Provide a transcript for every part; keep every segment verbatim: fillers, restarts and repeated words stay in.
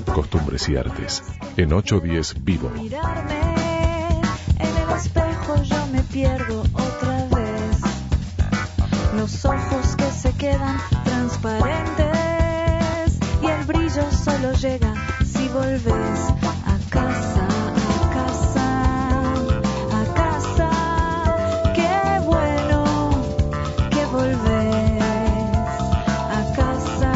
Costumbres y artes. En ocho diez Vivo. Mirarme en el espejo yo me pierdo otra vez. Los ojos que se quedan transparentes y el brillo solo llega si volves a casa, a casa, a casa. Qué bueno que volvés a casa,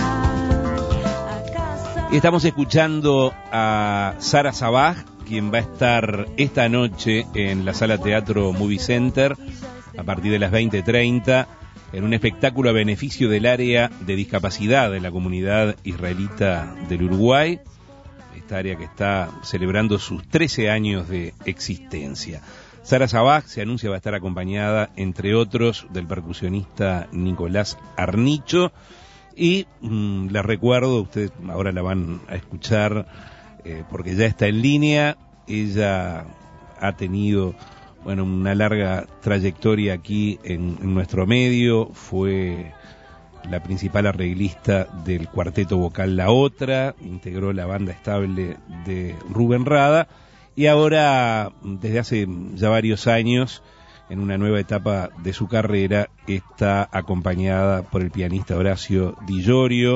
a casa. Y estamos escuchando a Sara Sabaj, quien va a estar esta noche en la Sala Teatro Movie Center a partir de las veinte treinta en un espectáculo a beneficio del área de discapacidad de la comunidad israelita del Uruguay, esta área que está celebrando sus trece años de existencia. Sara Sabaj se anuncia va a estar acompañada, entre otros, del percusionista Nicolás Arnicho, y mmm, les recuerdo, ustedes ahora la van a escuchar eh, porque ya está en línea. Ella ha tenido, bueno, una larga trayectoria aquí en, en nuestro medio. Fue la principal arreglista del cuarteto vocal La Otra, integró la banda estable de Rubén Rada y ahora, desde hace ya varios años, en una nueva etapa de su carrera, está acompañada por el pianista Horacio Di Llorio,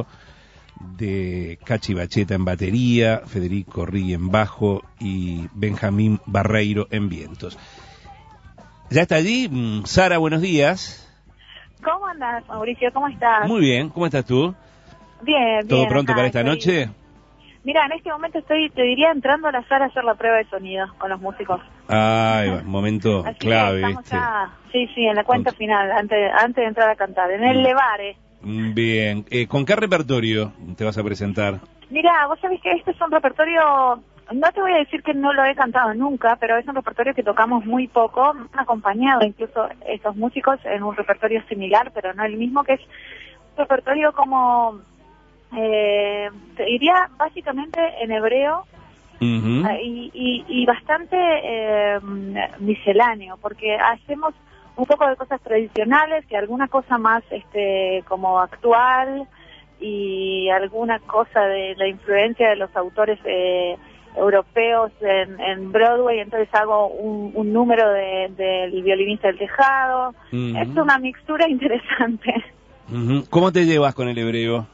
de Cachi Bacheta en batería, Federico Rigui en bajo y Benjamín Barreiro en vientos. Ya está allí. Sara, buenos días. ¿Cómo andas, Mauricio? ¿Cómo estás? Muy bien, ¿cómo estás tú? Bien, bien. ¿Todo pronto acá para esta estoy... noche? Mira, en este momento estoy, te diría, entrando a la sala a hacer la prueba de sonido con los músicos. Ay, va, momento Así clave, que estamos ¿viste? ya, sí, sí, en la cuenta Con... final, antes, antes de entrar a cantar, en el Mm. Levare. Bien, eh, ¿con qué repertorio te vas a presentar? Mira, vos sabés que este es un repertorio, no te voy a decir que no lo he cantado nunca, pero es un repertorio que tocamos muy poco, han acompañado incluso esos músicos en un repertorio similar, pero no el mismo, que es un repertorio como, eh, te diría básicamente en hebreo, Uh-huh. uh, y, y, y bastante eh, misceláneo, porque hacemos un poco de cosas tradicionales, que alguna cosa más este como actual, y alguna cosa de la influencia de los autores eh, europeos en, en Broadway. Entonces hago un, un número de, del violinista del tejado. Uh-huh. Es una mixtura interesante. Uh-huh. ¿Cómo te llevas con el hebreo?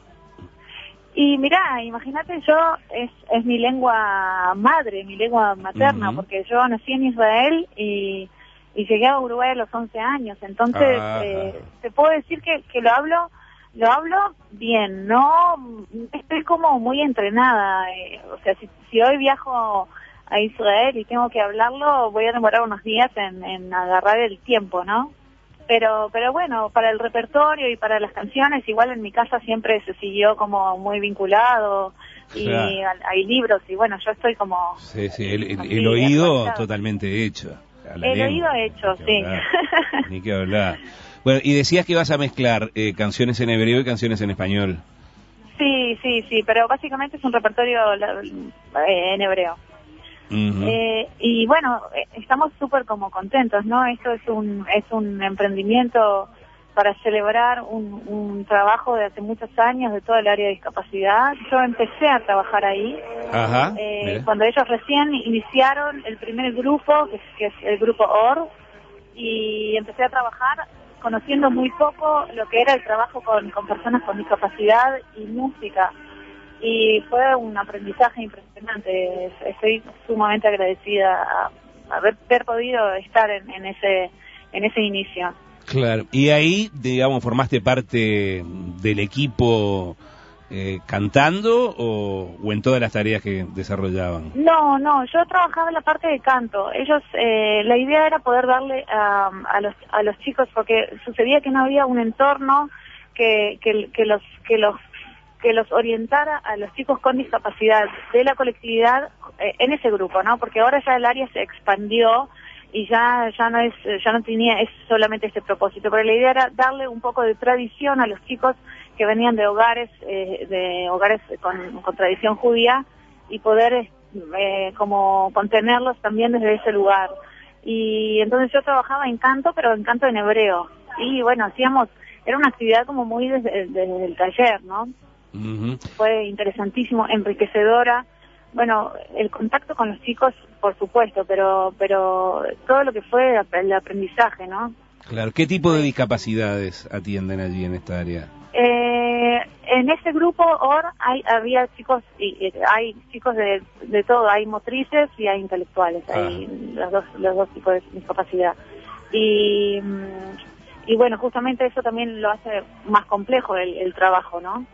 Y mirá, imagínate, yo es, es mi lengua madre, mi lengua materna, uh-huh. porque yo nací en Israel y, y llegué a Uruguay a los once años. Entonces, eh, te puedo decir que, que lo hablo Lo hablo bien, no estoy como muy entrenada, eh, o sea, si, si hoy viajo a Israel y tengo que hablarlo, voy a demorar unos días en, en agarrar el tiempo, ¿no? Pero pero bueno, para el repertorio y para las canciones, igual en mi casa siempre se siguió como muy vinculado, y claro. hay libros, y bueno, yo estoy como... Sí, sí, el, el, el oído totalmente hecho. El lengua, oído hecho, ni sí. Hablar, ni que hablar. Bueno, y decías que vas a mezclar eh, canciones en hebreo y canciones en español. Sí, sí, sí, pero básicamente es un repertorio eh, en hebreo. Uh-huh. eh, y bueno, eh, estamos súper como contentos, ¿no? Esto es un es un emprendimiento para celebrar un, un trabajo de hace muchos años de todo el área de discapacidad. Yo empecé a trabajar ahí. Ajá, eh, cuando ellos recién iniciaron el primer grupo, que es, que es el grupo O R, y empecé a trabajar conociendo muy poco lo que era el trabajo con, con personas con discapacidad y música, y fue un aprendizaje impresionante. Estoy sumamente agradecida a, a haber, haber podido estar en, en ese en ese inicio. Claro, y ahí, digamos, formaste parte del equipo eh, cantando o, o en todas las tareas que desarrollaban. No, no, yo trabajaba en la parte de canto. Ellos, eh, la idea era poder darle a, a los a los chicos, porque sucedía que no había un entorno que que, que los que los que los orientara a los chicos con discapacidad de la colectividad eh, en ese grupo, ¿no? Porque ahora ya el área se expandió y ya ya no es ya no tenía es solamente este propósito, pero la idea era darle un poco de tradición a los chicos que venían de hogares eh, de hogares con, con tradición judía, y poder eh, como contenerlos también desde ese lugar. Y entonces yo trabajaba en canto, pero en canto en hebreo, y bueno, hacíamos, era una actividad como muy desde, desde el taller, ¿no? Uh-huh. Fue interesantísimo, enriquecedora, bueno, el contacto con los chicos, por supuesto, pero pero todo lo que fue el aprendizaje, ¿no? Claro. ¿Qué tipo de discapacidades atienden allí en esta área? Eh, en ese grupo O R hay, había chicos, y, y hay chicos de, de todo, hay motrices y hay intelectuales, ah. hay los dos, los dos tipos de discapacidad. Y, y bueno, justamente eso también lo hace más complejo el, el trabajo, ¿no?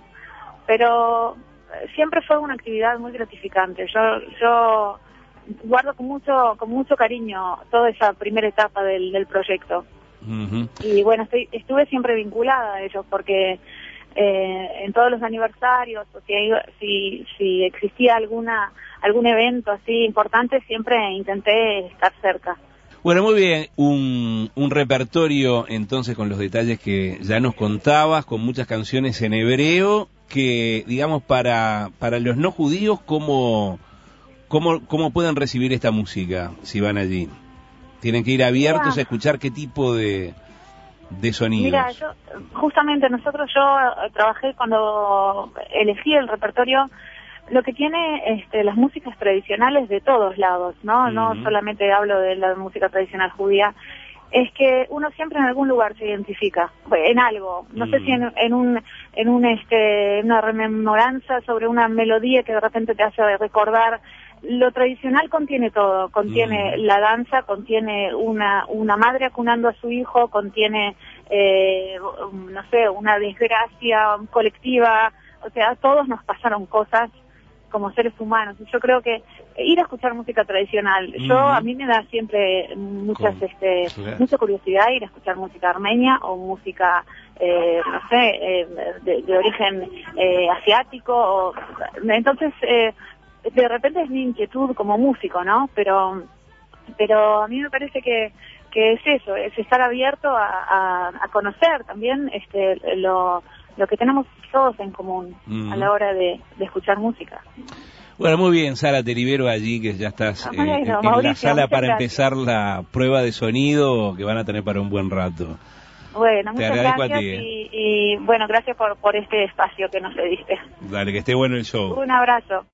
Pero siempre fue una actividad muy gratificante. Yo yo guardo con mucho con mucho cariño toda esa primera etapa del, del proyecto. Uh-huh. Y bueno, estoy, estuve siempre vinculada a ellos porque eh, en todos los aniversarios, o si, si, si existía alguna algún evento así importante, siempre intenté estar cerca. Bueno, muy bien, un, un repertorio entonces con los detalles que ya nos contabas, con muchas canciones en hebreo, que digamos para para los no judíos, ¿cómo, cómo, cómo pueden recibir esta música si van allí? ¿Tienen que ir abiertos Mira, a escuchar qué tipo de, de sonidos? Mira, yo, justamente nosotros, yo trabajé cuando elegí el repertorio, lo que tiene este, las músicas tradicionales de todos lados, ¿no? Uh-huh. No solamente hablo de la música tradicional judía, es que uno siempre en algún lugar se identifica, en algo, no uh-huh. sé si en, en un, en un este, una rememoranza sobre una melodía que de repente te hace recordar. Lo tradicional contiene todo, contiene mm. la danza, contiene una una madre acunando a su hijo, contiene, eh, no sé, una desgracia colectiva, o sea, a todos nos pasaron cosas como seres humanos. Yo creo que ir a escuchar música tradicional, mm. yo a mí me da siempre muchas Con... este claro. mucha curiosidad ir a escuchar música armenia o música, eh, no sé, eh, de, de origen eh, asiático, o, entonces... Eh, de repente es mi inquietud como músico, ¿no? Pero pero a mí me parece que, que es eso, es estar abierto a, a, a conocer también este lo, lo que tenemos todos en común mm. a la hora de, de escuchar música. Bueno, muy bien, Sara, te libero allí, que ya estás eh, bueno, en, en Mauricio, la sala para gracias. empezar la prueba de sonido que van a tener para un buen rato. Bueno, te muchas gracias ti, ¿eh? y, y bueno, gracias por, por este espacio que nos diste. Dale, que esté bueno el show. Un abrazo.